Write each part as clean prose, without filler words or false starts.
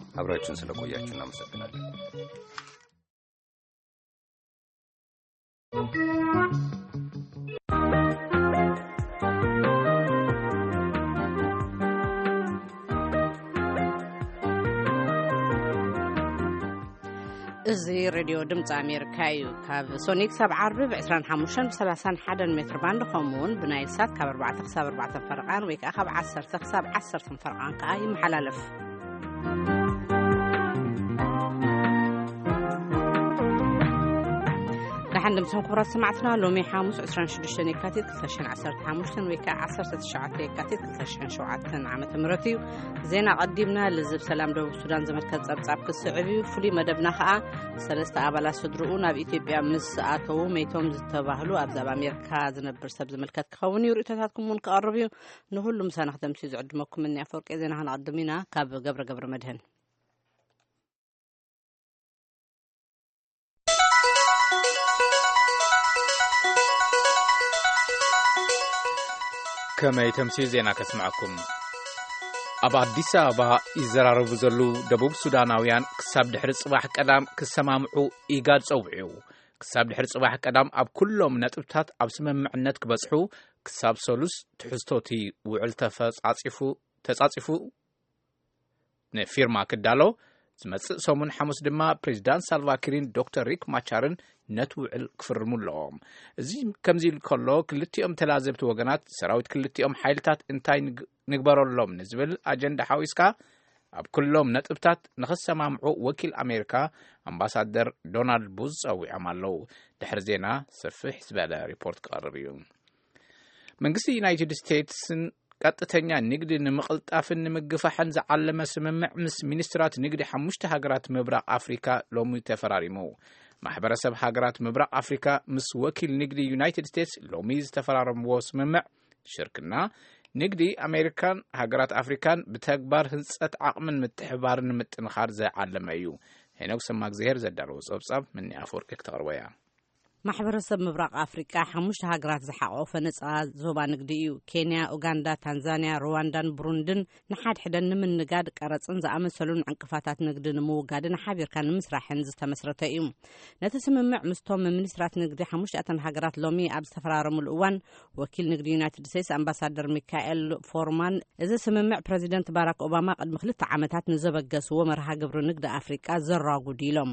አብራችሁን ስለቆያችሁ እናመሰግናለን። እዚ ሬድዮ ድምፂ ኣሜሪካ እዩ ካብ ሶኒክ 7 25-31 ሜትር ባንድ ከምኡውን ብናይል ሳት ካብ 4 ክሳብ 4 ፈርቃን ወይ ከዓ ካብ 10 ክሳብ 10 ፈርቃን ከዓ ይመሓላለፍ። دحين دمتم كبرات سمعتنا لومي حاموس 26 يكاتيت 2015 ويكا 19 يكاتيت 2007 عام تمرتيو زينا قدمنا لزب سلام دو السودان زمركز صبصاب كسعبي فلي مدبنا خا ثلاثه ابالات صدرونا بإثيوبيا مس اتو ميتوم زتباهلو ابزاب امريكا زنبر سب زملكت كوني وريتاتكم من قربيو نهلم سنخدم سي زعدمكم من يفرق زينا هنقدمينا كاب قبر مدهن كما يتمسي زينا كسمعكم أبا أديس أبا يزرارو بزلو دبوب سوداناويان كساب دحر صباح قدام كسمامعو إيقاد صوبعيو كساب دحر صباح قدام أب كلهم نتبتات أب سممعنت كبصحو كساب سولوس تحستوتي وعلتفاس تساصفو نفيرما كدالو زمص سومون حمص دما بريزيدانت سالفاكيرين دكتور ريك ماتشارن نتوعل كفرمولهم زي كمزيل كله كلتيهم تلازبت وغنات سراويت كلتيهم حيلتات انتاي نغبرولهم نزبل اجندا حويسكا اب كلهم نطبتات نخسمامعو وكيل امريكا امباسادر دونالد بوز او يعملوا دحر زينا سفح زباله ريبورت قربيو منغسي يونايتد ستيتسن ቀጥተኛ ንግድ ንምቅልጣፍን ንምግፋሕን ዘዓለመ ስምምዕ ምስ ሚኒስትራት ንግዲ 5 ሃገራት ምብራቅ አፍሪካ ሎሚ ተፈራሪሙ ማሕበረሰብ ሃገራት ምብራቅ አፍሪካ ምስ ወኪል ንግዲ ዩናይትድ ስቴትስ ሎሚ ዝተፈራረምዎ ስምምዕ ሽርክና ንግዲ አሜሪካን ሃገራት አፍሪካን ብተግባር ህንጸት ዓቅምን ምትሕባርን ምጥንኻር ዘዓለመ እዩ ሄኖክ ሰማግዜር ዘዳለው ጸብጻብ ምን ያፈርቅ ተቀርበያ ማሕበረሰብ ምብራቅ አፍሪካ 5 ሃገራት ዝሓቆፈ ነጻ ዞባ ንግዲ እዩ ኬንያ ኡጋንዳ ታንዛኒያ ሩዋንዳን ብሩንድን ንሓድ ሕደን ንምንጋድ ቀረጽን ዝኣመሰሉን ዕንቅፋታት ንግዲ ንምውጋድን ሓቢርካ ንምስራሕን ዝተመስረተ እዩ ነቲ ስምምዕ ምስቶም ሚኒስትራት ንግዲ 5 ሃገራት ሎሚ ኣብ ዝተፈራረሙሉ እዋን ወኪል ንግዲ ዩናይትድ ስቴትስ አምባሳደር ሚካኤል ፎርማን እዚ ስምምዕ ፕሬዚደንት ባራክ ኦባማ ቅድሚ 2 ዓመታት ንዘበገስዎ መርሃ ግብሪ ንግዲ አፍሪካ ዘራጉድ ኢሎም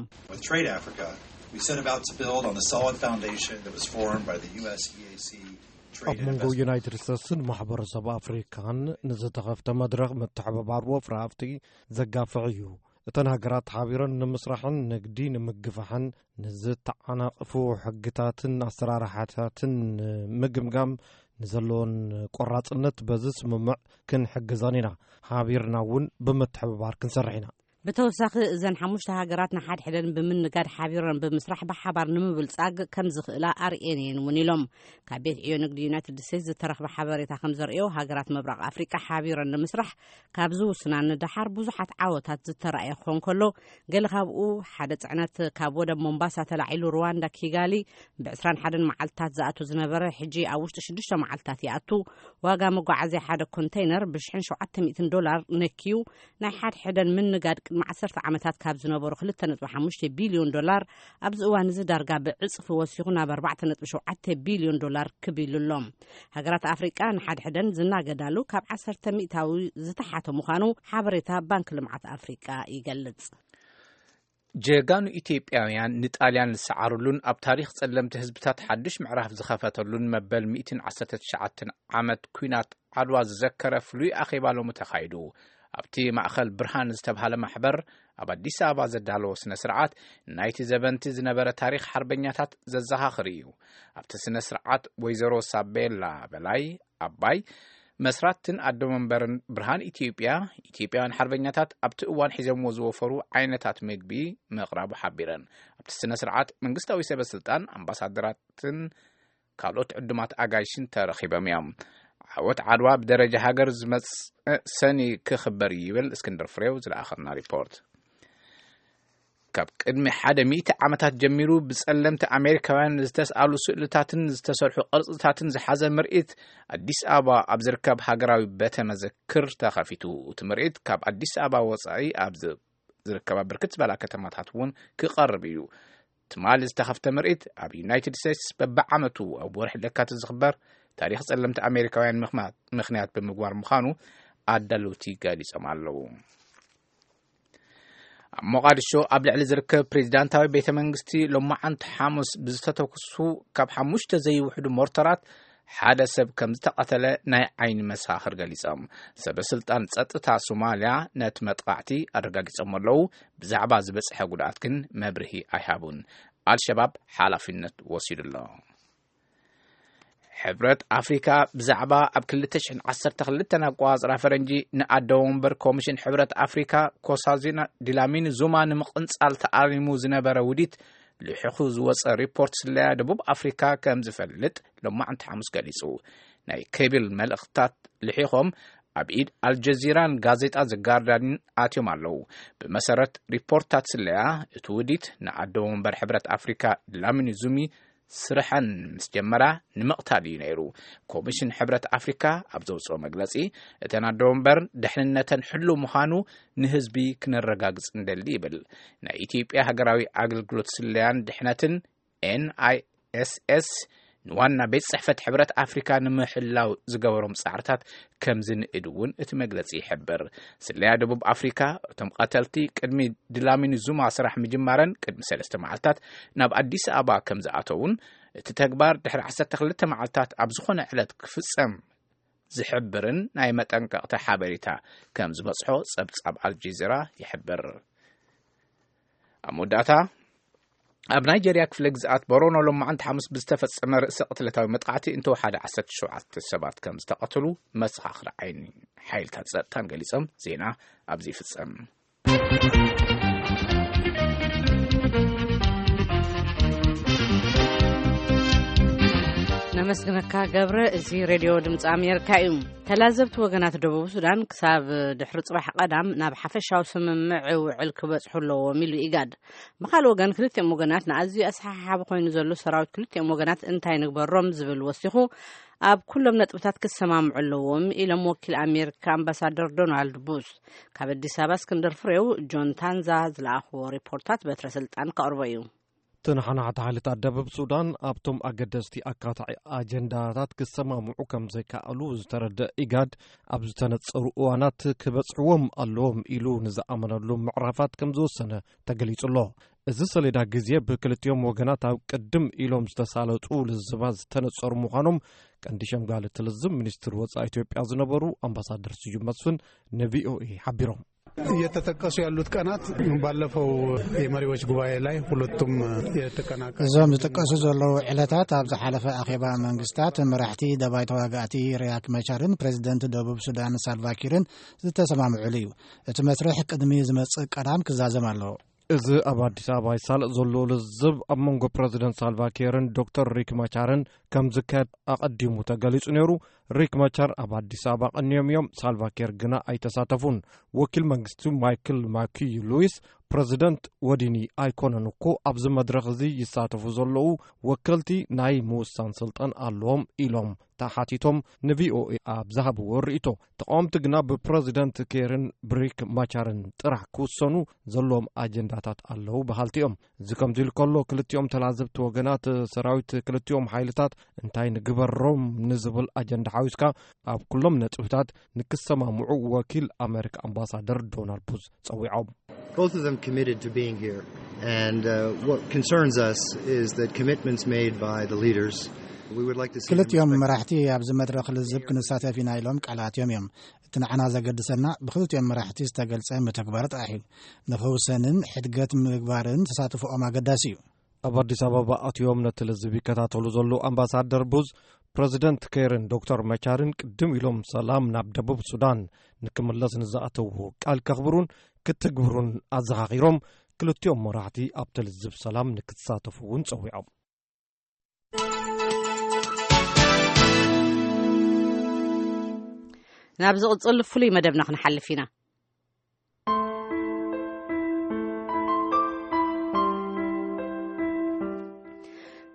We set about to build on the solid foundation that was formed by the US EAC Trade Investment United States ማሕበረሰብ አፍሪካን ንዝተኸፍተ መድረኽ ምትሕብባር ወፍራፍቲ ዘጋፍዕዩ እተን ሃገራት ሓቢረን ንምስራሕን ንግዲ ንምግፋሕን ንዝተዓናቅፉ ሕግታትን ኣሰራርሓታትን ምግምጋም ንዘለዎን ቆራጽነት በዚ ስምምዕ ክንሕግዘን ኢና ሓቢርና እውን ብምትሕብባር ክንሰርሕ ኢና بتوسخ إذن 5 هاجرات نحد حدن بمنقاد حبيرن بمسرح بحبار نمبلصاق كم زخلا ارئنين ونيلوم كابيت يونق يونايتد ستيتس ترخ بحباريتا خمزريو هاجرات مبرق افريقيا حبيرن نمسرح كابزو سنان دحر بزحت عاوتات زترأي خون كله قال خابو حدث عنات كابودا مومباسا تلعيلو رواندا كيغالي بعسران حدن معلتات زاتو زنبره حجي اوشت 6 معلتات ياتو واغا مغعزي حدا كونتينر بشحن $700 نكيو ناي حد حدن منقاد مع 10 عامات كاب زنبرو 2.5 بليون دولار ابز اوان زدارغا بعصف وسيغنا ب 4.7 بليون دولار كبيللهم هاجرات افريقيا نحد حدن زناغدالو كاب 10 مئتاوي زتحاتو مخانو حبريتا بنك لمعات افريقيا يغلጽ جيغان ኢትዮጵያውያን ንጣልያን ዝሰዓሩሉን ኣብ ታሪኽ ጸለምቲ ህዝብታት ሓድሽ ምዕራፍ ዝኸፈተሉን መበል 119 ዓመት ኩናት ዓድዋ ዝዘከረ ፍሉይ ኣኼባሎም ተኻይዱ ኣብቲ ማእኸል ብርሃን ዝተብሃለ ማሕበር ኣብ አዲስ አበባ ዘዳለዎ ስነ ስርዓት ናይቲ ዘበንቲ ዝነበረ ታሪኽ ሓርበኛታት ዘዘኻኽር እዩ ኣብቲ ስነ ስርዓት ወይዘሮ ሳቤላ በላይ አባይ መስራትን አደመንበርን ብርሃን ኢትዮጵያውያን ሓርበኛታት ኣብቲ እዋን ሒዘምዎ ዝወፈሩ ዓይነታት ምግቢ መቕራቡ ሓቢረን ኣብቲ ስነ ስርዓት መንግስታዊ ሰበስልጣን አምባሳደራትን ካልኦት ዕዱማት አጋይሽን ተረኺቦም እዮም عوت عدوى بدرجة هاجر زمت سني كخبر يبل اسكندر فريو زلآخرنا ريبورت كاب قدمي حدا 100 عامات جميرو بسألمت أمريكاوان زتسألوا سؤالتاتن زتسرحوا قرصتاتن زحازة مرئت أديس آبا أبزركاب هاجراوي بيتا مذكر تخافيتو وتمرئت كاب أديس آبا وصعي أبز ዝርከባ ብርክት ዝበላ ከተማታት እውን ክቐርብ እዩ ትማል ዝተኸፍተ ምርኢት ኣብ ዩናይትድ ስቴትስ በብዓመቱ ኣብ ወርሒ ለካቲት ዝኽበር ታሪክ ጸለምቲ ኣሜሪካውያን ምኽንያት ብምግባር ምዃኑ ኣዳለውቲ ገሊጾም ኣለዉ ኣብ ሞቃዲሾ ኣብ ልዕሊ ዝርከብ ፕሬዚዳንታዊ ቤተ መንግስቲ ሎማዓንቲ ሓሙስ ብዝተተኩሱ ካብ 5 ዘይውሕዱ ሞርተራት ሓደ ሰብ ከም ዝተቐተለ ናይ ዓይኒ መሳኽር ገሊጾም ሰበስልጣን ጸጥታ ሶማልያ ነቲ መጥቃዕቲ ኣረጋጊጾም ኣለዉ ብዛዕባ ዝበጽሐ ጉድኣት ግን መብርሂ ኣይሃቡን አልሸባብ ሓላፊነት ወሲዱሎ ሕብረት ኣፍሪካ ብዛዕባ ኣብ 2012 ኣቋጽራ ፈረንጂ ንኣደው ወንበር ኮሚሽን ሕብረት ኣፍሪካ ኮሳዚና ዲላሚን ዙማ ንምቕንጻል ተኣሊሙ ዝነበረ ውዲት ልሕኹ ዝወፀ ሪፖርት ስለያ ደቡብ ኣፍሪካ ከም ዝፈልጥ ሎማዓንቲ ሓሙስ ገሊጹ ናይ ኬብል መልእኽትታት ልሒኾም ኣብ ኢድ አልጀዚራን ጋዜጣ ዘጋርዳንን ኣትዮም ኣለዉ ብመሰረት ሪፖርታት ስለያ እቲ ውዲት ንኣደው ወንበር ሕብረት ኣፍሪካ ዲላሚን ዙሚ ስራሕን ምስ ጀመራ ንምቕታል እዩ ነይሩ ኮሚሽን ሕብረት ኣፍሪካ ኣብ ዘውፅኦ መግለጺ እተን ኣደው ወንበር ድሕንነተን ሕሉ ምዃኑ ንህዝቢ ክነረጋግጽ እንደሊ ይብል ናይ ኢትዮጵያ ሃገራዊ ኣገልግሎት ስለያን ድሕነትን NISS ንዋና ቤት ጽሕፈት ሕብረት ኣፍሪካ ንምሕላው ዝገበሮም ጻዕርታት ከም ዝንእድ እውን እቲ መግለጺ ይሕብር ስለያ ደቡብ ኣፍሪካ እቶም ቀተልቲ ቅድሚ ድላሚን ዙማ ስራሕ ምጅማረን ቅድሚ 3 መዓልታት ናብ አዲስ አበባ ከም ዝኣተውን እቲ ተግባር ድሕሪ 12 መዓልታት ኣብ ዝኾነ ዕለት ክፍጸም ዝሕብርን ናይ መጠንቀቕታ ሓበሬታ ከም ዝበጽሖ ጸብጻብ አልጀዚራ ይሕብር ኣብ መወዳእታ ኣብ ናይጀርያ ክፍለ ግዝኣት ቦሮኖ ሎማዓንቲ ሓሙስ ብዝተፈጸመ ርእሰ ቅትለታዊ መጥቃዕቲ እንተወሓደ 17 ሰባት ከም ዝተቐተሉ መሰኻኽሪ ዓይኒ ሓይልታት ጸጥታን ገሊጾም ዜና ኣብዚ ይፍጸም ነመስግነካ ገብረ እዚ ሬድዮ ድምፂ ኣሜሪካ እዩ ተላዘብቲ ወገናት ደቡብ ሱዳን ክሳብ ድሕሪ ጽባሕ ቀዳም ናብ ሓፈሻዊ ስምምዕ ውዕል ክበጽሑ ኣለዎም ኢሉ ኢጋድ ብኻልእ ወገን ክልቲኦም ወገናት ንኣዝዩ ኣሰሓሓቢ ኮይኑ ዘሎ ሰራዊት ክልቲኦም ወገናት እንታይ ንግበሮም ዝብል ወሲኹ ኣብ ኩሎም ነጥብታት ክሰማምዑ ኣለዎም ኢሎም ወኪል ኣሜሪካ ኣምባሳደር ዶናልድ ቡሽ ካብ አዲስ አበባ እስክንድር ፍሬው ጆን ታንዛ ዝለኣኽዎ ሪፖርታት በትረ ስልጣን ከቕርቦ እዩ ትንሓናሓቲ ሓይልታት ደቡብ ሱዳን ኣብቶም ኣገደስቲ ኣካታዒ ኣጀንዳታት ክሰማምዑ ከም ዘይከኣሉ ዝተረድእ ኢጋድ ኣብ ዝተነጸሩ እዋናት ክበጽሕዎም ኣለዎም ኢሉ ንዝኣመነሉ ምዕራፋት ከም ዝወሰነ ተገሊጹ ኣሎ እዚ ሰሌዳ ግዜ ብክልቲኦም ወገናት ኣብ ቅድም ኢሎም ዝተሳለጡ ልዝባ ዝተነጸሩ ምዃኖም ቀንዲ ሸምጋሊ ትልዝም ሚኒስትር ወጻኢ ኢትዮጵያ ዝነበሩ ኣምባሳደር ስዩም መስፍን ንቪኦኤ ሓቢሮም እየተጠቀሱ ያሉት ቀናት ባለፈው የመሪዎች ጉባኤ ላይ ሁለቱም የተቀናቀኑ እዞም ዝተጠቀሱ ዘለው ዕለታት ኣብ ዝሓለፈ ኣኼባ መንግስታት መራሕቲ ደባይ ተዋጋእቲ ሪያክ ማቻርን ፕሬዚደንት ደቡብ ሱዳን ሳልቫኪርን ዝተሰማምዑሉ እዩ እቲ መስርሕ ቅድሚ ዝመጽእ ቀዳም ክዛዘም ኣለዎ እዚ ኣብ አዲስ አበባ ይሳልጥ ዘሎ ልዝብ ኣብ መንጎ ፕሬዚደንት ሳልቫኪርን ዶክተር ሪክ ማቻርን ከም ዝካየድ ኣቐዲሙ ተገሊጹ ነይሩ ሪክ ማቻር ኣብ አዲስ አበባ ቀንዮም እዮም ሳልቫኪር ግና ኣይተሳተፉን ወኪል መንግስቱ ማይክል ማኪ ሉዊስ ፕሬዚደንት ወዲኒ ኣይኮነን እኮ ኣብዚ መድረኽ እዚ ይሳተፉ ዘለዉ ወከልቲ ናይ ምውሳን ስልጣን ኣለዎም ኢሎም ተሓቲቶም ንቪኦኤ ኣብ ዝሃብዎ ርእይቶ ተቃወምቲ ግና ብፕሬዚደንት ኬርን ብሪክ ማቻርን ጥራሕ ክውሰኑ ዘለዎም ኣጀንዳታት ኣለዉ በሃልቲኦም እዚ ከምዚ ኢሉ ከሎ ክልቲኦም ተላዘብቲ ወገናት ሰራዊት ክልቲኦም ሓይልታት እንታይ ንግበሮም ንዝብል ኣጀንዳ ሓዊስካ ኣብ ኩሎም ነጥብታት ንክሰማምዑ ወኪል ኣሜሪካ ኣምባሳደር ዶናልድ ቡሽ ጸዊዖም Both of them committed to being here, and what concerns us is that commitments made by the leaders. We would like to see ክልቲኦም መራሕቲ ኣብዚ መድረኽ ልዝብ ክንሳተፍ ኢና ኢሎም ቃላትዮም እዮም እቲ ንዓና ዘገድሰና ብክልቲኦም መራሕቲ ዝተገልጸ መተግባር ጥራሕ እዩ ንኽውሰንን ሕድገት ምግባርን ተሳትፎኦም ኣገዳሲ እዩ ኣብ አዲስ አበባ ኣትዮም ነቲ ልዝብ ይከታተሉ ዘሎ ኣምባሳደር ቡዝ ፕሬዚደንት ኬርን ዶክተር ማቻርን ቅድም ኢሎም ሰላም ናብ ደቡብ ሱዳን ንክምለስ ንዝኣተውዎ ቃል ከኽብሩን ክትግብሩን ኣዘኻኺሮም ክልቲኦም መራሕቲ ኣብ ትልዝብ ሰላም ንክትሳተፉ እውን ጸዊዖም ናብ ዝቕጽል ፍሉይ መደብና ክንሓልፍ ኢና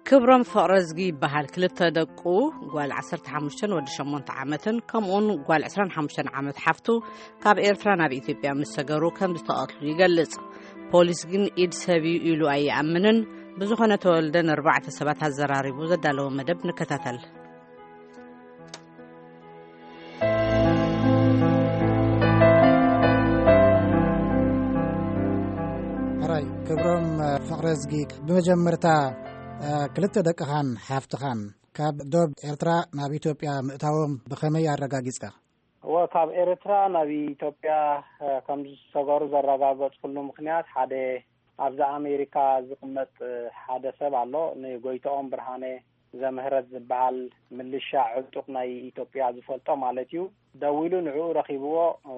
ክብሮም ፍቅረዝጊ ይበሃል ክልተ ደቁ ጓል 15 ወዲ 8 ዓመትን ከምኡን ጓል 25 ዓመት ሓፍቱ ካብ ኤርትራ ናብ ኢትዮጵያ ምስ ሰገሩ ከም ዝተቐትሉ ይገልጽ። ፖሊስ ግን ኢድ ሰብዩ ኢሉ ኣይኣምንን። ብዙኾነ ተወልደን 4 ሰባት ኣዘራሪቡ ዘዳለወ መደብ ንከታተል። ሕራይ ክብሮም ፍቅረዝጊ ብመጀመርታ ክልተ ደቅኻን ሓፍትኻን ካብ ዶብ ኤርትራ ናብ ኢትዮጵያ ምእታዎም ብኸመይ ኣረጋጊጽካ? ካብ ኤርትራ ናብ ኢትዮጵያ ከም ዝሰገሩ ዘረጋገጽኩሉ ምክንያት ሓደ ኣብዛ ኣሜሪካ ዝቕመጥ ሓደ ሰብ ኣሎ ንጎይቶኦም ብርሃኔ ዘምህረት ዝበሃል ምልሻ ዕጡቕ ናይ ኢትዮጵያ ዝፈልጦ ማለት እዩ። ደው ኢሉ ንዕኡ ረኺብዎ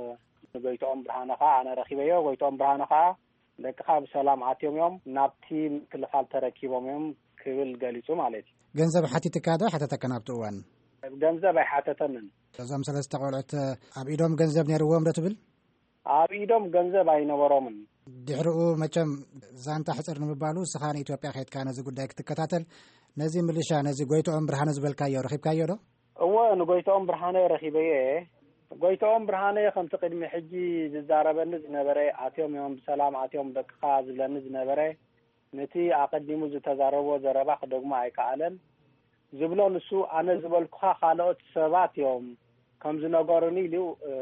ንጎይቶኦም ብርሃነ ከዓ ኣነ ረኺበዮ ጎይቶኦም ብርሃነ ከዓ ደቅኻ ብሰላም ኣትዮም እዮም ናብቲ ምክልኻል ተረኪቦም እዮም ክብል ገሊጹ ማለት እዩ። ገንዘብ ሓቲትካ ዶ ሓተተካ ናብቲ እዋን? ገንዘብ ኣይሓተተንን። እዞም ሰለስተ ቆልዑት ኣብ ኢዶም ገንዘብ ነይርዎም ዶ ትብል? ኣብ ኢዶም ገንዘብ ኣይነበሮምን። ድሕሪኡ መቸም ዛንታ ሕፅር ንምባሉ ስኻ ንኢትዮጵያ ከይድካ ነዚ ጉዳይ ክትከታተል ነዚ ምልሻ ነዚ ጎይቶኦም ብርሃነ ዝበልካዮ ረኺብካዮ ዶ? እወ ንጎይቶኦም ብርሃነ ረኺበየ። ጎይቶኦም ብርሃነ ከምቲ ቅድሚ ሕጂ ዝዛረበኒ ዝነበረ ኣትዮም እዮም ብሰላም ኣትዮም ደቅኻ ዝብለኒ ዝነበረ ነቲ ኣቀዲሙ ዝተዛረቦ ዘረባ ክደግሞ ኣይከኣለን ዝብሎ ንሱ ኣነ ዝበልኩኻ ካልኦት ሰባት እዮም ከም ዝነገሩኒ ኢሉ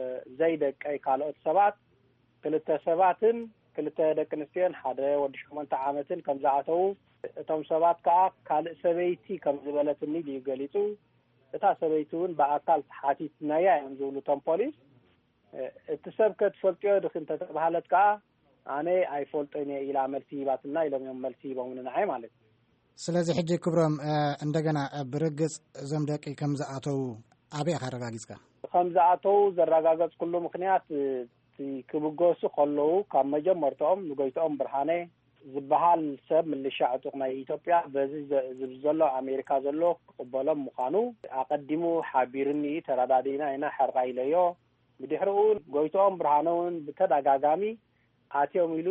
ዘይደቀይ ካልኦት ሰባት ክልተ ሰባትን ክልተ ደቂ ኣንስትዮን ሓደ ወዲ 8 ዓመትን ከም ዝኣተው እቶም ሰባት ከዓ ካልእ ሰበይቲ ከም ዝበለትኒ ኢሉ ገሊጹ እታ ሰበይቲ እውን ብኣካል ተሓቲትናያ እዮም ዝብሉ እቶም ፖሊስ እቲ ሰብ ክትፈልጥዮ ድኽን ተባሃለት ከዓ ኣነ ኣይፈልጦን ኢላ መልሲ ይባትና ኢሎም እዮም መልሲ ይቦምን ንዓይ ማለት እዩ። ስለዚህ ሕጂ ክብሮም እንደገና ብርግጽ እዞም ደቂ ከም ዝኣተው ኣበይ ኣረጋጊጽካ? ከም ዝኣተው ዘረጋገጽኩሉ ምክንያት ክብገሱ ከለዉ ካብ መጀመርቶም ንጎይቶኦም ብርሃኔ ዝበሃል ሰብ ምልሻ ዕጡቕ ናይ ኢትዮጵያ በዚ ዘሎ ኣሜሪካ ዘሎ ክቕበሎም ምዃኑ ኣቀዲሙ ሓቢርኒ ተረዳዲና ኢና ሕርቃ ኢለዮ ብድሕሪኡ ጎይቶኦም ብርሃነ እውን ብተደጋጋሚ ኣትዮም ኢሉ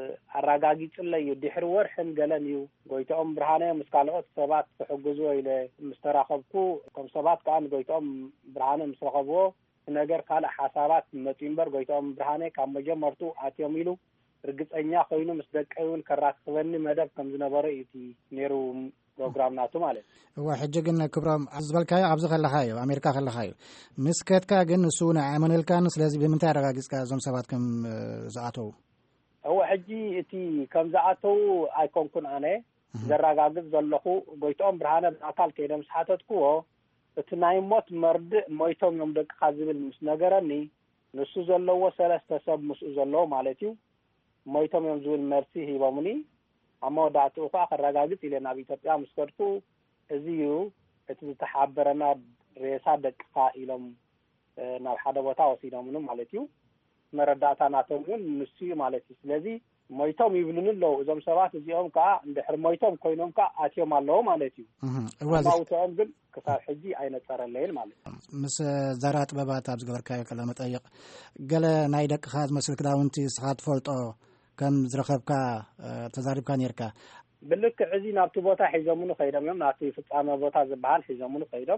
ኣረጋጊጽለዩ ድሕሪ ወርሕን ገለን እዩ ጎይቶኦም ብርሃነ ምስ ካልኦት ሰባት ክሕግዝዎ ኢለ ምስ ተራኸብኩ እቶም ሰባት ከዓ ንጎይቶኦም ብርሃነ ምስ ረኸብዎ ነገር ካልእ ሓሳባት መፂ እምበር ጎይቶኦም ብርሃነ ካብ መጀመርቱ ኣትዮም ኢሉ ርግፀኛ ኮይኑ ምስ ደቀይ እውን ከራክበኒ መደብ ከም ዝነበረ እቲ ነይሩ ፕሮግራም ናቱ ማለት እዋ ሕጂ ግን ክብሮም ዝበልካዮ ኣብዚ ከለኻዮ ኣሜሪካ ከለኻዮ ምስ ከድካ ግን ንሱ እውን ኣይኣመነልካን። ስለዚ ብምንታይ ኣረጋጊጽካ እዞም ሰባት ከም ዝኣተው? እዋ ሕጂ እቲ ከም ዝኣተው ኣይኮንኩን ኣነ ዘረጋግጽ ዘለኹ ጎይቶኦም ብርሃነ ብኣካል ከይደ ምስ ሓተትክዎ እቲ ናይ ሞት መርድእ ሞይቶም እዮም ደቅኻ ዝብል ምስ ነገረኒ ንሱ ዘለዎ ሰለስተ ሰብ ምስኡ ዘለዎ ማለት እዩ ሞይቶም እዮም ዝብል መልሲ ሂቦምኒ ኣብ መወዳእትኡ ከዓ ከረጋግጽ ኢለ ናብ ኢትዮጵያ ምስ ከድኩ እዚ እዩ እቲ ዝተሓበረና ሬሳ ደቅኻ ኢሎም ናብ ሓደ ቦታ ወሲዶምኒ ማለት እዩ መረዳእታ ናቶም እውን ንሱ እዩ ማለት እዩ። ስለዚ ሞይቶም ይብሉን ኣለዉ እዞም ሰባት እዚኦም ከዓ እንድሕር ሞይቶም ኮይኖም ከዓ ኣትዮም ኣለዉ ማለት እዩ። ማውቶም ግን ክሳብ ሕጂ ኣይነፀረለይን ማለት እዩ። ምስ ዛራ ጥበባት ኣብ ዝገበርካዮ ቃለ መጠይቅ ገለ ናይ ደቅኻ ዝመስል ክዳውንቲ ስኻ ትፈልጦ ከም ዝረኸብካ ተዛሪብካ ነርካ ብልክዕ እዚ ናብቲ ቦታ ሒዞምኑ ከይዶም እዮም ናብቲ ፍጻመ ቦታ ዝበሃል ሒዞምኑ ከይዶም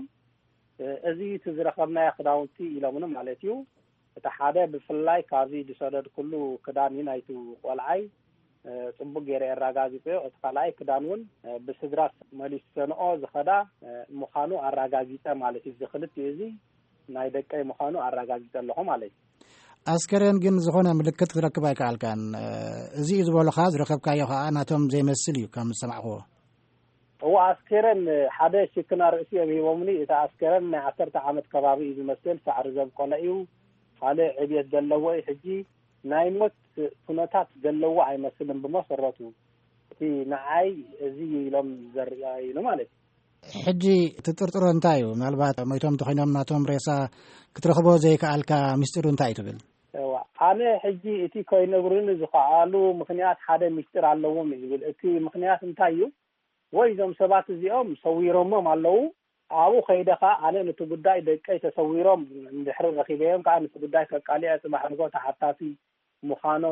እዚ ትዝረኸብናዮ ክዳውንቲ ኢሎምኑ ማለት እዩ። እቲ ሓደ ብፍላይ ካብዚ ዝሰደድ ኩሉ ክዳን እዩ ናይቲ ቆልዓይ ጽቡቅ ገይረ ኣረጋጊጽዮ እቲ ካልኣይ ክዳን እውን ብስድራ መሊሰንኦ ዝኸዳ ምዃኑ ኣረጋጊጸ ማለት እዩ። ዝኽልቲኡ እዚ ናይ ደቀይ ምዃኑ ኣረጋጊጸ ኣለኹ ማለት እዩ። ኣስከሬን ግን ዝኾነ ምልክት ክረክብ ኣይከኣልካን። እዚ እዩ ዝበሎኻ ዝረኸብካዮ ከዓ ናቶም ዘይመስል እዩ ከም ዝሰማዕኽዎ። እዋ ኣስከሬን ሓደ ሽክና ርእሲ እዮም ሂቦምኒ እቲ ኣስከሬን ናይ 10 ዓመት ከባቢ እዩ ዝመስል ሳዕሪ ዘብቆለ እዩ ካልእ ዕብየት ዘለዎ እዩ ሕጂ ናይ ሞት ኩነታት ዘለዎ ኣይመስልን ብመሰረቱ እቲ ንዓይ እዚ ኢሎም ዘርእዩ ማለት እዩ። ሕጂ ትጥርጥሮ እንታይ እዩ? ምናልባት ሞይቶም ተኮይኖም ናቶም ሬሳ ክትረኽቦ ዘይከኣልካ ምስጢሩ እንታይ እዩ ትብል? ኣነ ሕጂ እቲ ከይነግሩኒ ዝኸኣሉ ምክንያት ሓደ ምስጢር ኣለዎም እዩ ዝብል እቲ ምክንያት እንታይ እዩ? ወይ እዞም ሰባት እዚኦም ሰዊሮሞም ኣለዉ ኣብኡ ከይደኻ ኣነ ነቲ ጉዳይ ደቀይ ተሰዊሮም እንድሕሪ ረኺበዮም ከዓ ነቲ ጉዳይ ከቃሊዐ ፅባሕ ንጎ ተሓታሲ ምዃኖም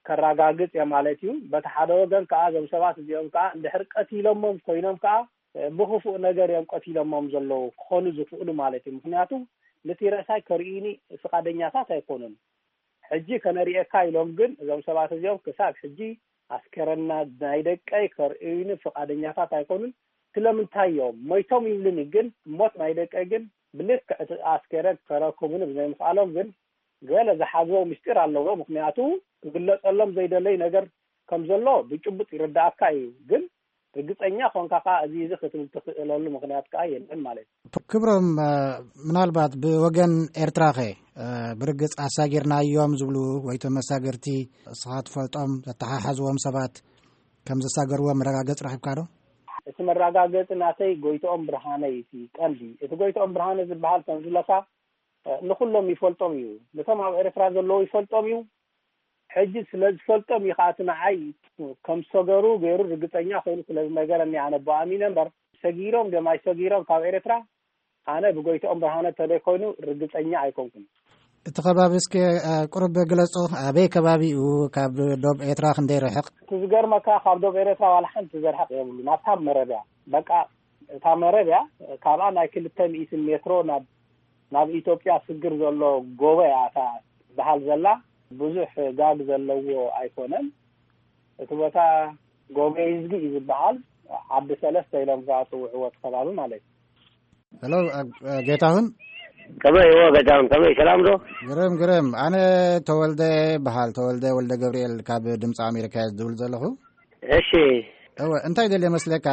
ከራጋግጽ የማለት ይሁን በተሐደው ገን ከአዘም ሰባት ዚኦም ካ እንድሕር ቀቲሎሞም ኮይኖም ካ ብኽፉእ ነገር እዮም ቀቲሎሞም ዘለው ክኾኑ ዝኽእሉ ማለት እዩ ምክንያቱ ለቲረሳይ ከርኢኒ ፍቃደኛታት አይኮኑን ሕጂ ከነሪኤካ ኢሎም ግን እዞም ሰባት እዚኦም ክሳብ ሕጂ አስከረና ናይደቀይ ከርኢኒ ፍቃደኛታት አይኮኑን ስለምንታይ እዮም ሞይቶም ይብልኒ ግን ሞት ናይደቀይ ግን ብልክ አስከረ ከረከቡን በዘይምሳሎም ግን ገለ ዝሓዘው ምስጢር ኣለዎ ምክንያቱ ግለጸሎም ዘይደለይ ነገር ከም ዘሎ ብጭብጥ ይረዳእካ እዩ ግን ርግጠኛ ኮንካካ እዚ ክትብል ትኽእለሉ ምክንያት ከዓ የለን ማለት ክብሮም ምናልባት ብወገን ኤርትራኸ ብርግጽ አሳጊርናዮም ዝብሉ ወይ ተመሳገርቲ ስኻት ፈልጦም ተተሓሓዝዎም ሰባት ከም ዝሳገርዎም መረጋገጽ ረኺብካ ዶ እቲ መረጋገጽ ናተይ ጎይቶኦም ብርሃነ እቲ ቀንዲ እቲ ጎይቶኦም ብርሃነ ዝበሃል ከም ዝለካ ንኩሎም ይፈልጦም እዩ ነቶም ኣብ ኤርትራ ዘለዉ ይፈልጦም እዩ ሕጂ ስለዝፈልጦም ይኻትና ዓይ ከም ሰገሩ ገይሩ ርግጠኛ ኮይኑ ስለዝነገረኒ ኣነ ብኣሚነ እምበር ሰጊሮም ደማይ ሰጊሮም ካብ ኤርትራ ኣነ ብጎይቶኦም ብርሃነ ተለይ ኮይኑ ርግጠኛ ኣይኮንኩን እቲ ከባቢ እስኪ ቁርብ ግለጹ ኣበይ ከባቢ እዩ ካብ ዶብ ኤርትራ ክንደይ ርሕቕ ትዝገርመካ ካብ ዶብ ኤርትራ ዋላ ሓንቲ ዘርሕቕ የብሉ ናብታ መረብያ በቃ እታ መረብያ ካብኣ ናይ 200 ሜትሮ ናብ ኢትዮጵያ ስግር ዘሎ ጎበያ ታ በሃል ዘላ ብዙሕ ጋግ ዘለዎ ኣይኮነን እቲ ቦታ ጎበይ ዝጊ ዝበሃል ዓዲ ሰለስተ ኢሎም ዝፅውዕዎ ከባቢ ማለት ሄሎ ጌታሁን ከመይ ይዎ ጌታሁን ከመይ ሰላም ዶ ግረም ኣነ ተወልደ በሃል ተወልደ ወልደ ገብርኤል ካብ ድምፂ ኣሜሪካ ዝብል ዘለኹ እሺ እንታይ ደል መስለካ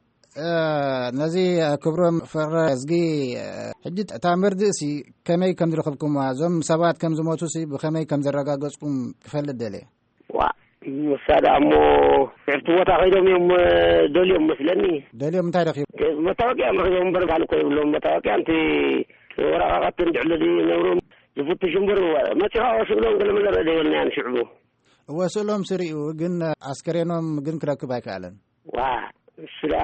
ነዚ ክብሮም ፍቅረ እዝጊ ሕጂ እታ መርድእሲ ከመይ ከም ዝረኸብኩም እዞም ሰባት ከም ዝሞቱ ሲ ብከመይ ከም ዘረጋገጽኩም ክፈልጥ ደልየ ዋ ምሳዳ እሞ ዕብቲ ቦታ ከይዶም እዮም ደልዮም መስለኒ ደልዮም እንታይ ረኺቡ መታወቂያ ረኺቦም እምበር ካልእ እኮ የብሎም መታወቂያ እንቲ ወረቓቐት እንድዕለዲ ነብሮም ዝፍትሹ እምበር መፂኻ ወስእሎም ገለመለ ረአ ደበልና ንሽዕቡ ወስእሎም ስርኡ ግን ኣስከሬኖም ግን ክረክብ ኣይከኣለን ዋ ስላ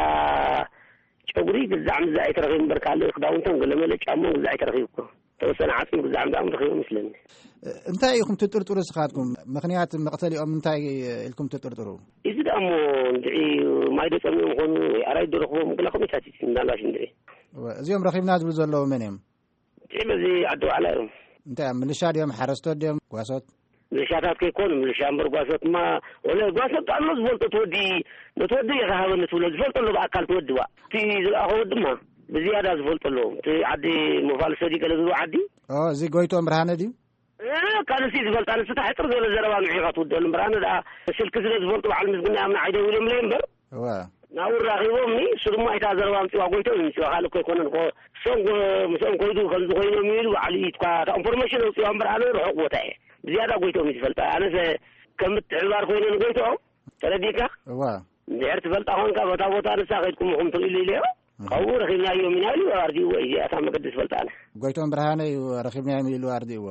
ጨጉሪ ግዛዕ ምዛዕ ይተረኺቡ እምበር ካልእ ክዳውንቶም ገለመለ ጫሞም ግዛዕ ይተረኺቡ እኮ ተወሰነ ዓፅም ግዛዕ ምዛዕም ረኺቦም መስለኒ እንታይ ኢኹም ትጥርጥሩ ስኻትኩም ምክንያት መቕተሊኦም እንታይ ኢልኩም ትጥርጥሩ እዚ ዳ እሞ እንድዒ ማይ ደፀሚኦም ኮኑ ኣራይ ደረኽቦም ግላ ከመይታት እንዳልባሽ እንድዒ እዚኦም ረኺብና ዝብል ዘለዉ መን እዮም እንድዒ በዚ ዓዲ ዋዕላ እዮም እንታይ ምልሻ ድዮም ሓረስቶት ድዮም ጓሶት ምልሻታት ከይኮኑ ምልሻ እምበር ጓሶትማ ወለ ጓሶት ኣሎ ዝፈልጦ ትወዲ ነትወዲ የኻሃበኒ ትብሎ ዝፈልጠሎ ብኣካል ትወዲ ዋ እቲ ዝለኣኸ ድማ ብዝያዳ ዝፈልጠሎ እቲ ዓዲ መፋልሰዲ ገለ ዝብሉ ዓዲ እዚ ጎይቶም ብርሃነ ድዩ ካልሲ ዝፈልጣ ንስታ ሕፅር ዝበለ ዘረባ ንዒኻ ትውደሉ ብርሃነ ዳ ስልኪ ስለ ዝፈልጡ በዓል ምስግና ኣብና ዓይደው ኢሎም ለይ እምበር ናብኡ ራኺቦምኒ እሱ ድማ ኣይታ ዘረባ ምፅዋ ጎይቶም እዩ ምፅዋ ካልእ ኮይኮነን ሶም ምስኦም ኮይዱ ከምዚ ኮይኖም ኢሉ ባዕሉ ኢትኳ እታ ኢንፎርሜሽን ኣውፅዋ እምበር ኣነ ርሑቕ ቦታ እየ ብዝያዳ ጎይቶም እዩ ዝፈልጣ ኣነሰ ከም እትዕባር ኮይነ ንጎይቶም ተረዲካ ድሕር ትፈልጣ ኮንካ ቦታ ቦታ ንሳ ከይድኩም ኹም ትኽእሉ ኢለዮ ካብኡ ረኺብናዮም ኢና ኢሉ ኣርዲእዎ እዩ እዚኣታ መገዲ ዝፈልጣነ ጎይቶም ብርሃነ እዩ ረኺብናዮም ኢሉ ኣርዲእዎ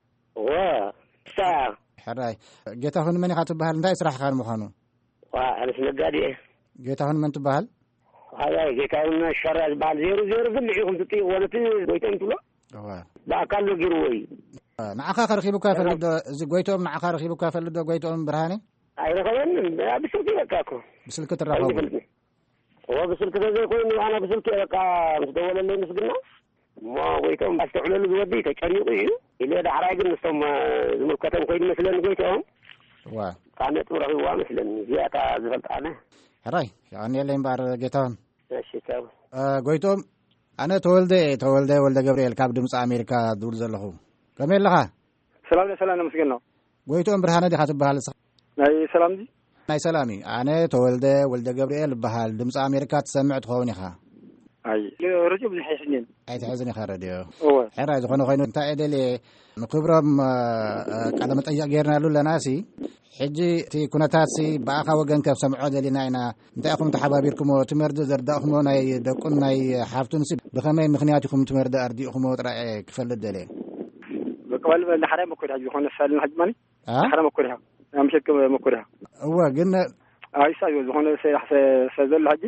ሳ ሕራይ ጌታሁን መን ኢኻ ትበሃል እንታይ ስራሕኻ ንምዃኑ ኣነስ ነጋዴ እየ ጌታሁን መን ትበሃል ሃይ ጌታሁን ሸራ ዝበሃል ዜሮ ዜሮ ግን ንዒኹም ትጥይቕዎ ነቲ ጎይቶም ትብሎ ብኣካል ሎ ገይርዎ እዩ ንዓኻ ከረኺቡካ ይፈልጥ ዶ እዚ ጎይቶም ንዓኻ ረኺቡካ ይፈልጥ ዶ ጎይቶም ብርሃነ ኣይረኸበንን ብስልኪ በቃ እኮ ብስልኪ ትራኸቡ ብስልኪ ተዘይኮይኑ ኣነ ብስልኪ በቃ ምስ ደወለለይ ምስግና እሞ ጎይቶም ባስተዕለሉ ዝወዲ ተጨኒቑ እዩ ኢለ ዳሕራይ ግን ንስቶም ዝምልከቶም ኮይኑ መስለኒ ጎይቶም ካብ ነጥብ ረኺብዋ መስለኒ እዚኣታ ዝፈልጣነ ሕራይ ይቐኒየለይ እምበር ጌታሁን እሺ ካብ ጎይቶም ኣነ ተወልደ ወልደ ገብርኤል ካብ ድምፂ ኣሜሪካ ዝብል ዘለኹ ከመይ ኣለኻ ሰላም ነመስገን ነው ጎይቶም ብርሃነ ዲኻ ትበሃል ናይ ሰላም ዲ ናይ ሰላም እዩ ኣነ ተወልደ ወልደ ገብርኤል በሃል ድምፂ ኣሜሪካ ትሰምዕ ትኸውን ኢኻ ኣይ ረድዮ ብዙሕ ኣይሕዝንን ኣይትሕዝን ኢኻ ረድዮ ሕራይ ዝኾነ ኮይኑ እንታይ እየ ደልየ ንክብሮም ቃለ መጠይቕ ጌርናሉ ኣለናሲ ሕጂ እቲ ኩነታት ሲ ብኣኻ ወገን ከም ሰምዖ ደሊና ኢና እንታይ ኢኹም ተሓባቢርኩሞ ትመርዲ ዘርዳእኹሞ ናይ ደቁን ናይ ሓፍቱን ሲ ብኸመይ ምክንያት ኢኹም ትመርዲ ኣርዲእኹሞ ጥራኤ ክፈልጥ ደልየ በቀባል ለሐራይ መኮሪያ ቢሆን ነሳልን ሐጅማኒ ሐራይ መኮሪያ አምሸክ መኮሪያ ግን አይሳዩ ዝኾነ ሰዘል ሐጂ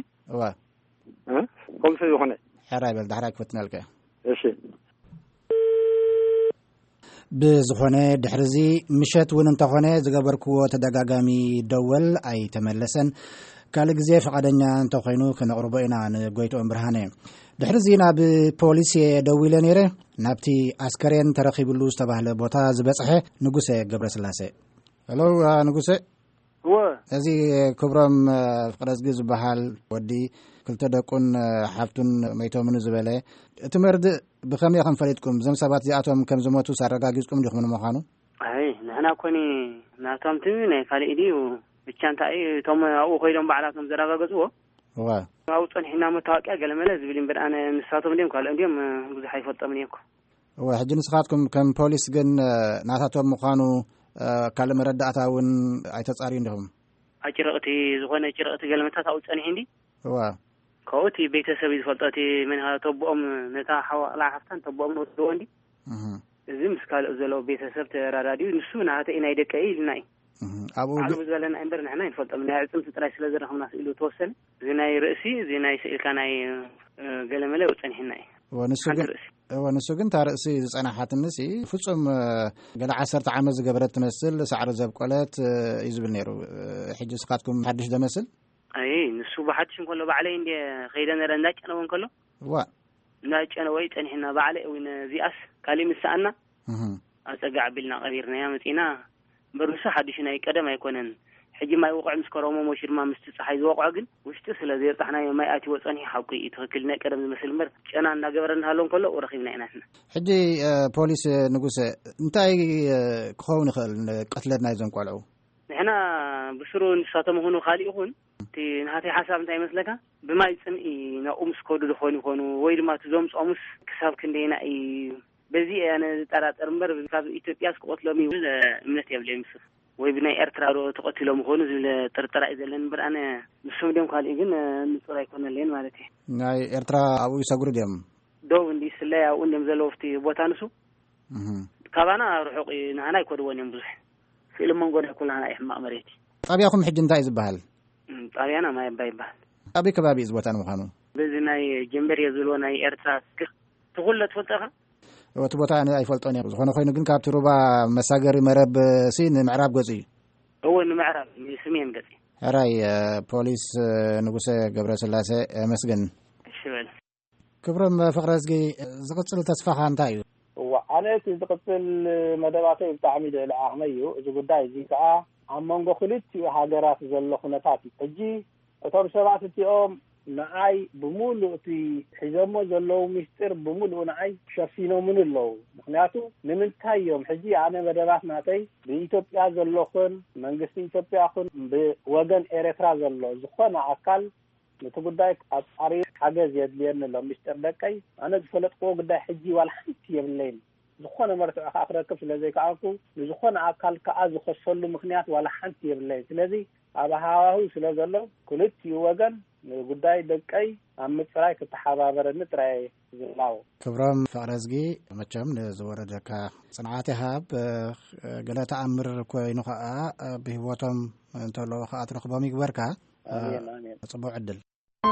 ኮምሰ ዝኾነ ሐራይ በል ዳሕራ ክፈትናልከ እሺ ብዝኾነ ድሕርዚ ምሸት እውን እንተኾነ ዝገበርክዎ ተደጋጋሚ ደወል ኣይተመለሰን ካልእ ግዜ ፈቃደኛ እንተኮይኑ ክነቕርቦ ኢና ንጎይቶኦም ብርሃነ ድሕርዚ ናብ ፖሊስ ደዊለ ነይረ ናብቲ ኣስከሬን ተረኺብሉ ዝተባህለ ቦታ ዝበፅሐ ንጉሴ ገብረስላሴ ሄሎ ንጉሴ እዚ ክብሮም ፍቅረዝጊ ዝበሃል ወዲ ክልተ ደቁን ሓፍቱን መይቶምን ዝበለ እቲ መርድእ ብኸመይ ከም ፈሊጥኩም እዞም ሰባት እዚኣቶም ከም ዝሞቱ ሳረጋጊፅኩም ዲኹም ንምዃኑ ኣይ ንሕና ኮኒ ናቶም ናይ ካልእ ድዩ ብቻ እንታይ እቶም ኣብኡ ኮይዶም በዓላቶም ዘረጋገፅዎ ኣብኡ ፀኒሕና መታወቂያ ገለመለ ዝብል እምበር ኣነ ንሳቶም ድዮም ካልኦም ድዮም ብዙሕ ኣይፈልጦምን እየ እኮ ሕጂ ንስኻትኩም ከም ፖሊስ ግን ናታቶም ምዃኑ ካልእ መረዳእታ እውን ኣይተፃርዩ ዲኹም ኣጭርቕቲ ዝኾነ ጭርቕቲ ገለመታት ኣብኡ ፀኒሕ እንዲ ካብኡ እቲ ቤተሰብ ዝፈልጦ እቲ መንሃ ተቦኦም ነታ ሓዋቕላ ሓፍታን ተቦኦም ንወስድዎ እንዲ እዚ ምስ ካልእ ዘለዎ ቤተሰብ ተራዳድዩ ንሱ ናተይ ናይ ደቀይ ኢልና እዩ ኣብኡ ዝበለና እምበር ንሕና ይንፈልጦም ናይ ዕፅምቲ ጥራይ ስለ ዝረኸብና ስኢሉ ተወሰነ እዚ ናይ ርእሲ እዚ ናይ ስኢልካ ናይ ገለመለ ኣብኡ ፀኒሕና እዩ ንሱ ግን ታ ርእሲ ዝፀናሓትንሲ ፍጹም ገለ 10 ዓመት ዝገበረት ትመስል ሳዕሪ ዘብቆለት እዩ ዝብል ነይሩ ሕጂ ስኻትኩም ሓድሽ ደመስል ኣይ ንሱ ብሓድሽ እንከሎ ባዕለይ እንደ ከይደ ነረ እንዳጨነወ እንከሎ እንዳጨነወ ፀኒሕና ባዕለይ እውን እዚኣስ ካልእ ምሳኣና ኣፀጋዕ ቢልና ቀቢርናያ መፂና በርሱ ሓድሽ ናይ ቀደም ኣይኮነን ሕጂ ማይ ወቕዕ ምስ ከረሞ ሞሽድማ ምስ ፀሓይ ዝወቕዖ ግን ውሽጢ ስለ ዘርጣሕናዮ ማይ ኣትይዎ ፀኒሑ ሓቂ እዩ ትክክል ናይ ቀደም ዝመስል እምበር ጨና እንዳገበረ እናሃሎ እንከሎ ረኺብና ኢና ንሕና ሕጂ ፖሊስ ንጉሴ እንታይ ክኸውን ይኽእል ቀትለት ናይ እዞም ቆልዑ ንሕና ብስሩ ንሳቶም ይኹኑ ካልእ ይኹን እቲ ናተይ ሓሳብ እንታይ ይመስለካ ብማይ ፅምኢ ናብኡ ምስ ከዱ ዝኾኑ ይኾኑ ወይ ድማ እዞም ፆሙስ ክሳብ ክንደይና እዩ በዚ ኣነ ዝጠራጠር እምበር ካብ ኢትዮጵያ ስክቆትሎም እዩ እምነት የብለይ ምስ ወይ ብናይ ኤርትራ ዶ ተቆቲሎም ይኾኑ ዝብል ጥርጥራ እዩ ዘለን እምበር ኣነ ንሶም ድዮም ካልእ ግን ንፁር ኣይኮነለየን ማለት እዩ ናይ ኤርትራ ኣብኡ ይሰግሩ ድዮም ዶው እንዲ ስለይ ኣብኡ እንዲዮም ዘለዎ ፍቲ ቦታ ንሱ ካባና ርሑቕ ንህና ኣይኮድዎን እዮም ብዙሕ ስኢሉ መንጎና ኩልሃና እዩ ሕማቕ መሬት ጣብያኹም ሕጂ እንታይ ዝበሃል ጣብያና ማይ ኣባ ይበሃል ኣበይ ከባቢ እዚ ቦታ ንምዃኑ በዚ ናይ ጀንበር እየ ዝብሎ ናይ ኤርትራ ትኩለ ትፈልጠኻ እቲ ቦታ ኣነ ኣይፈልጦን እየ ዝኾነ ኮይኑ ግን ካብቲ ሩባ መሳገሪ መረብ ሲ ንምዕራብ ገፁ እዩ እዎ ንምዕራብ ስሜን ገፅ ሕራይ ፖሊስ ንጉሴ ገብረስላሴ መስገን እሽበል ክብሮም ፍቅረዝጊ ዝቕፅል ተስፋኻ እንታይ እዩ ኣነ እቲ ዝቕፅል መደባተይ ብጣዕሚ ልዕሊ ዓቕመ እዩ እዚ ጉዳይ እዚ ከዓ ኣብ መንጎ ክልቲኡ ሃገራት ዘሎ ኩነታት እዩ ሕጂ እቶም ሰባት እቲኦም ንዓይ ብሙሉእ እቲ ሒዘሞ ዘለዉ ምስጢር ብሙሉእ ንዓይ ሸፊኖምን ኣለዉ ምክንያቱ ንምንታይ እዮም ሕጂ ኣነ መደባት ናተይ ብኢትዮጵያ ዘሎኹን መንግስቲ ኢትዮጵያ ኹን ብወገን ኤርትራ ዘሎ ዝኾነ ኣካል ነቲ ጉዳይ ኣጣሪ ሓገዝ የድልየኒ ኣሎ ምስጢር ደቀይ ኣነ ዝፈለጥክዎ ጉዳይ ሕጂ ዋላ ሓንቲ የብለይን ዝኾነ መርትዕ ከዓ ክረክብ ስለዘይከኣልኩ ንዝኾነ ኣካል ከዓ ዝኸሰሉ ምክንያት ዋላ ሓንቲ የብለይን ስለዚ ኣብ ሃዋህው ስለ ዘሎ ክልቲኡ ወገን ንጉዳይ ደቀይ ኣብ ምፅራይ ክተሓባበረኒ ጥራይ ዝላው ክብሮም ፍቅረዝጊ መቸም ንዝወረደካ ፅንዓት ሃብ ገለ ተኣምር ኮይኑ ከዓ ብሂወቶም እንተለዉ ከዓ ትረክቦም ይግበርካ ፅቡቅ ዕድል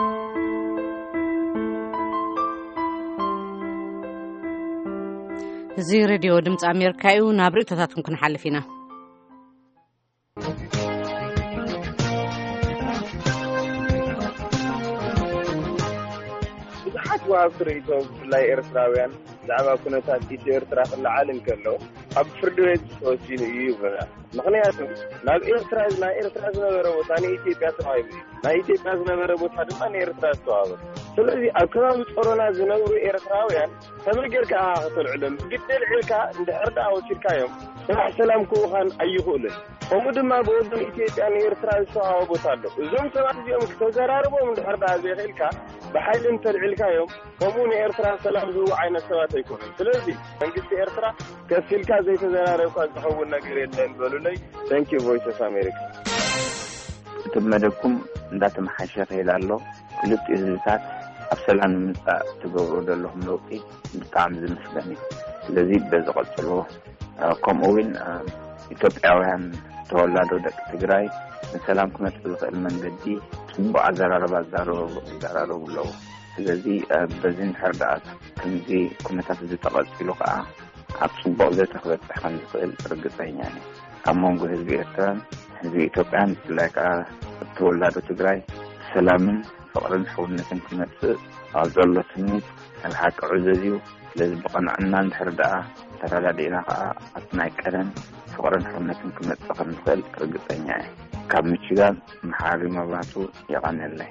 እዚ ሬድዮ ድምፂ ኣሜሪካ እዩ ናብ ርእቶታትኩም ክንሓልፍ ኢና ብዙሓት ወሃብቲ ርእይቶም ብፍላይ ኤርትራውያን ብዛዕባ ኩነታት ኢትዮ ኤርትራ ክለዓል እንከሎ ኣብ ፍርዲ ቤት ተወሲኑ እዩ ይብለናል ምክንያቱ ናብ ኤርትራ ናይ ኤርትራ ዝነበረ ቦታ ንኢትዮጵያ ተዋሂቡ ናይ ኢትዮጵያ ዝነበረ ቦታ ድማ ንኤርትራ ዝተዋህበ ስለዚ ኣብ ከባቢ ጦሮና ዝነብሩ ኤርትራውያን ከመይ ጌርካ ክትልዕሎም ግድል ዒልካ እንድሕር ዳ ወሲድካዮም ስራሕ ሰላም ክውኻን ኣይኽእልን ከምኡ ድማ ብወገን ኢትዮጵያ ንኤርትራ ዝተዋህበ ቦታ ኣሎ እዞም ሰባት እዚኦም ክተዘራርቦም እንድሕር ዳ ዘይኽእልካ ብሓይሊ እንተልዕልካዮም ከምኡ ንኤርትራ ሰላም ዝህቡ ዓይነት ሰባት ኣይኮኑን ስለዚ መንግስቲ ኤርትራ ከሲልካ ዘይተዘራረብካ ዝኸውን ነገር የለን በሉለይ ታንክ ዩ ቮይስ ኦፍ አሜሪካ እቲ መደብኩም እንዳተመሓሸፈ ኢላ ኣሎ ክልቲኡ ህዝብታት ኣብ ሰላም ንምምፃእ ትገብሩ ዘለኹም ለውጢ ብጣዕሚ ዝምስገን እዩ ስለዚ በዚ ቀፅልዎ ከምኡውን ኢትዮጵያውያን ተወላዶ ደቂ ትግራይ ንሰላም ክመፅእ ዝኽእል መንገዲ ፅቡቅ ኣዘራርባ ይዘራረቡ ኣለዎ ስለዚ በዚ እንድሕር ዳኣ ከምዚ ኩነታት እዚ ተቐፂሉ ከዓ ጽቡቕ ዘተኽበጽሕ ከም ዝኽእል ርግጸኛ እየ ኣብ መንጎ ህዝቢ ኤርትራን ህዝቢ ኢትዮጵያን ብፍላይ ከዓ ተወላዱ ትግራይ ሰላምን ፍቕርን ሕውነትን ክመጽእ ኣብ ዘሎ ስኒት الحق عززيو لازم بقنعنا نحر دعا ترى ከዓ ኣብቲ ናይ ቀደም ፍቕርን ሕውነትን ክመጽእ ንኽእል ርግጸኛ እየ ካብ ምችጋን መሓሪ መብራቱ ይቐነለይ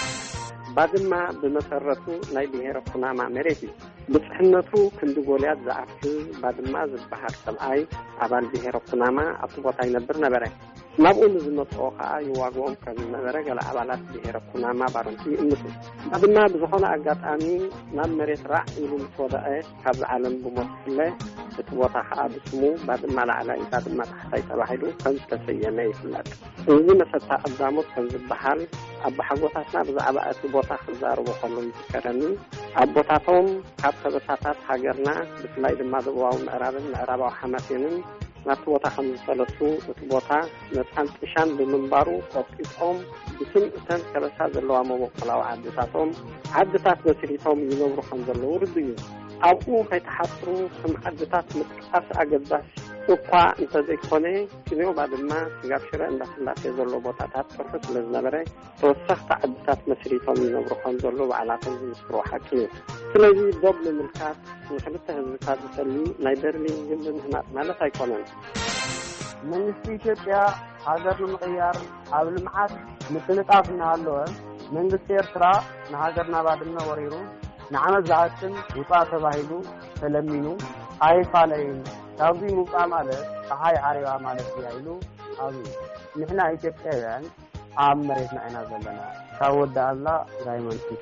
ባድማ ብመሰረቱ ናይ ብሔረ ኩናማ መሬት እዩ ብጽሕነቱ ክንዲ ጎልያት ዝኣክል ባድማ ዝበሃል ሰብኣይ ኣባል ብሔረ ኩናማ ኣብቲ ቦታ ይነብር ነበረ ናብኡ ንዝመጽኦ ከዓ ይዋግኦም ከም ዝነበረ ገለ ኣባላት ብሔረ ኩናማ ባሮንቲ ይእምቱ ባድማ ብዝኾነ ኣጋጣሚ ናብ መሬት ራዕ ኢሉ ምትወደአ ካብ ዓለም ብሞት ፍለ እቲ ቦታ ከዓ ብስሙ ባድማ ላዕላይ ባድማ ታሕታይ ተባሂሉ ከም ዝተሰየመ ይፍለጥ እዚ መሰታ ኣዛሞት ከም ዝበሃል ኣብ ሓጎታትና ብዛዕባ እቲ ቦታ ክዛረቡ ከለዉ ይዝከረኒ ኣብ ቦታቶም ካብ ሰበታታት ሃገርና ብፍላይ ድማ ደቡባዊ ምዕራብን ምዕራባዊ ሓማሴንን ናብቲ ቦታ ከም ዝፈለሱ እቲ ቦታ ነፃን ጥሻን ብምንባሩ ቆጢጦም ብስም እተን ከበሳ ዘለዋ መቦቆላዊ ዓድታት መስሪቶም ይነብሩ ከም ዘለዉ ርድኡ ኣብኡ ከይተሓስሩ ከም ዓድታት ምጥቃስ ኣገዳስ እኳ እንተዘይኮነ ክንዮ ባድማ ስጋብ ሽረ እንዳስላሴ ዘሎ ቦታታት ጥርሑ ስለ ዝነበረ ተወሰኽቲ ዓድታት መስሪቶም ይነብሩ ከም ዘለዉ በዓላቶም ዝምስክሩ ሓቂ እዩ ስለዚ ዶብ ንምልካት ንክልተ ህዝብታት ዝሰሊ ናይ በርሊን ግንቢ ምህናጥ ማለት ኣይኮነን መንግስቲ ኢትዮጵያ ሃገር ንምቕያር ኣብ ልምዓት ምጥንቃፍ እናሃለወ መንግስቲ ኤርትራ ንሃገርና ባድመ ወሪሩ ንዓመት ዝሓስን ውፃእ ተባሂሉ ተለሚኑ ኣይፋለይን ካብዚ ሙቃ ማለት ፀሓይ ዓሪባ ማለት ኢሉ ኣብ ንሕና ኢትዮጵያውያን ኣብ መሬትና ኢና ዘለና ካብ ወዳ ኣላ ዳይመንት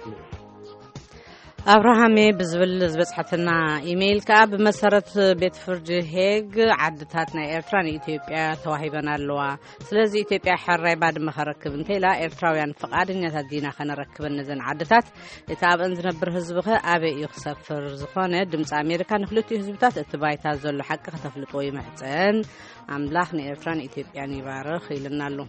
ኣብርሃሜ ብዝብል ዝበፅሐትና ኢሜይል ከዓ ብመሰረት ቤት ፍርዲ ሄግ ዓድታት ናይ ኤርትራ ንኢትዮጵያ ተዋሂበን ኣለዋ ስለዚ ኢትዮጵያ ሕራይ ባድመ ከረክብ እንተኢላ ኤርትራውያን ፈቃደኛታት ዲና ከነረክበን ነዘን ዓድታት እቲ ኣብአን ዝነብር ህዝቢ ኸ ኣበይ እዩ ክሰፍር ዝኾነ ድምፂ ኣሜሪካ ንክልቲኡ ህዝብታት እቲ ባይታ ዘሎ ሓቂ ከተፍልጦ ይምሕፀን ኣምላኽ ንኤርትራ ንኢትዮጵያን ይባርኽ ኢልና ኣሎ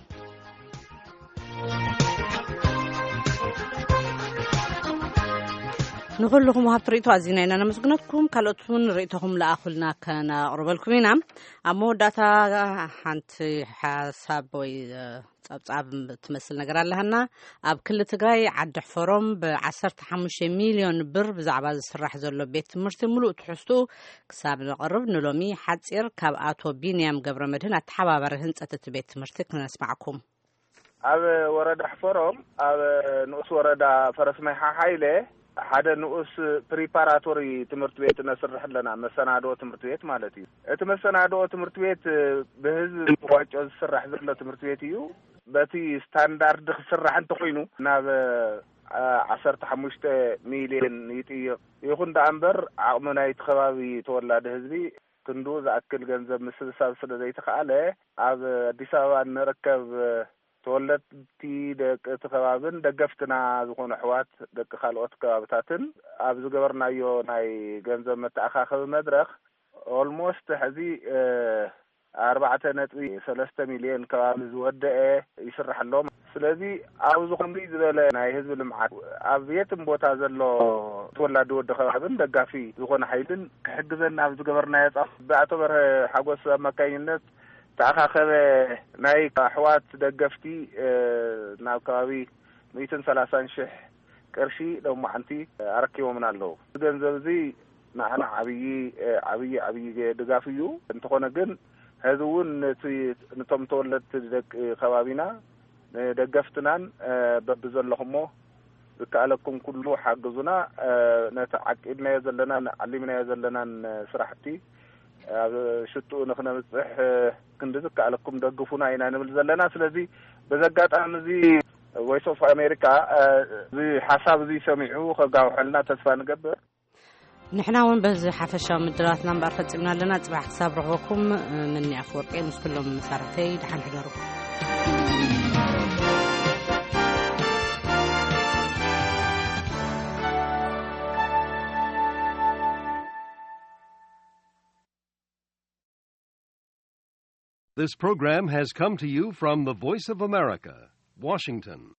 نقولكم هابتريتو عزيزينا أنا مسكنتكم كالوتون ريتهم لأخلنا كان أقربلكم هنا أمو داتا حنت حسابوي صعب تمثل نقرأ لهنا أب كل تجاي عد حفرم بعشرة 5 مليون بر بزعباز السراح زلوا بيت مرتملو تحسوا كساب نقرب نلومي حتصير كاباتو بينيام قبر مدينة تحبا برهن تتبيت مرتك نسمعكم أب ورد حفرم أب نقص ورد فرس ميحا حايلة حدا نقص بريباراتوري تمرت بيت نسرح لنا مسنادو تمرت بيت مالتي اتمسنادو تمرت بيت بهز واجو سرح زله تمرت بيتيو باتي ستاندارد سرح انت خوينو ناب 15 مليون يتي يكون دامبر عقمنا يتخبابي تولاد حزبي كندو زاكل ገንዘብ مسلسل ስለዘይተخاله ኣብ አዲስ አበባ نركب تولدتي دك تخبابن دقفتنا زخون حوات دك خالوت كابتاتن أبز جبرنا يو ناي جنزة متأخر مدرخ almost هذه 4.3 مليون كابز ودة يشرح لهم سلذي أبز خمري زبالة ناي حزب المعاد أبيتم بوتازلو تولدوا دخابن دقافي زخون حيدن كحجزن أبز جبرنا يصف بعتبر حقوس مكاينات تأخر ناي حوات دقفتي ناوكاوي 130 شح كرشي لو ما أنتي أركيو من الله جنزب زي معنا عبي دقافيو انتقونا جن هذون نتم تولد دق خوابينا دقفتنا ببزل لهمو كالكم كله حجزنا نتعقدنا يزلنا نعلمنا يزلنا سرحتي شتو نخنا مصح كندزك علىكم دغفونا اينا نبل زلنا سلازي بزغاطام زي ويس اوف امريكا زي حساب زي سمعوا خغاو حلنا تسفا نقبر نحنا وين بز حفشا مدراتنا مبارفتنا لنا صباح حساب رغبكم مني افورقي مش كلهم مسارتي دحن حضروا This program has come to you from the Voice of America, Washington.